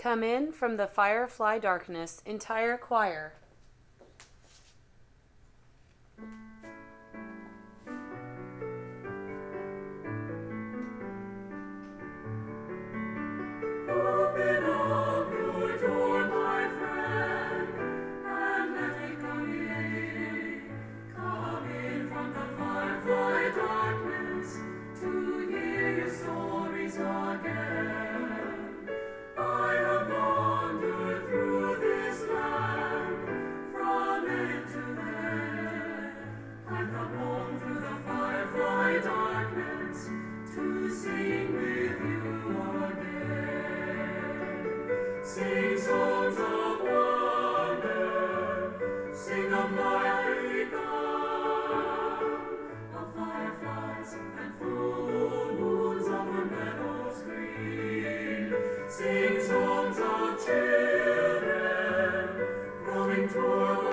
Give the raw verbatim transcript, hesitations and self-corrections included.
come in from the firefly darkness, entire choir. Open up your door, my friend, and let it come in. Come in from the firefly darkness to hear your stories again. I have wandered through this land from end to end. I've come home through the firefly darkness to sing with you again. Sing songs of wonder, sing of life begun, of fireflies and full moons over meadows green. Sing songs of children growing toward